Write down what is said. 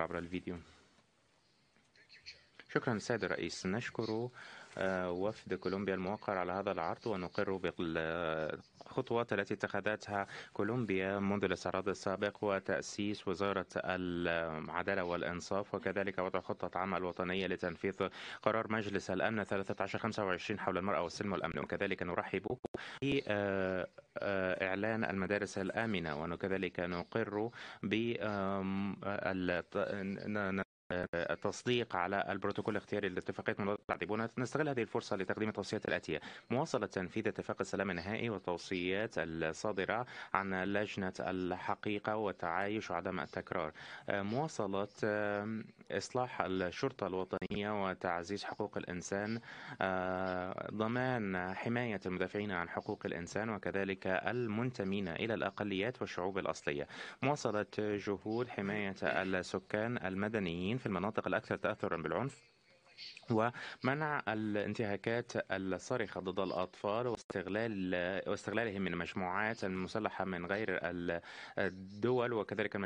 آخر عبر الفيديو. شكرا سيد الرئيس. نشكر وفد كولومبيا الموقر على هذا العرض، ونقر بالخطوات التي اتخذتها كولومبيا منذ الاستعراض السابق وتأسيس وزارة العدالة والإنصاف، وكذلك وضع خطة عمل وطنية لتنفيذ قرار مجلس الأمن 1325 حول المرأة والسلم والأمن. وكذلك نرحب بإعلان المدارس الآمنة، وكذلك نقر التصديق على البروتوكول الاختياري لاتفاقية مضاد التعذيب. نستغل هذه الفرصة لتقديم التوصيات الآتية: مواصلة تنفيذ اتفاق السلام النهائي والتوصيات الصادرة عن لجنة الحقيقة والتعايش وعدم التكرار، مواصلة إصلاح الشرطة الوطنية وتعزيز حقوق الإنسان، ضمان حماية المدافعين عن حقوق الإنسان وكذلك المنتمين إلى الأقليات والشعوب الأصلية، مواصلة جهود حماية السكان المدنيين في المناطق الأكثر تأثرا بالعنف، ومنع الانتهاكات الصارخة ضد الأطفال واستغلالهم من المجموعات المسلحة من غير الدول وكذلك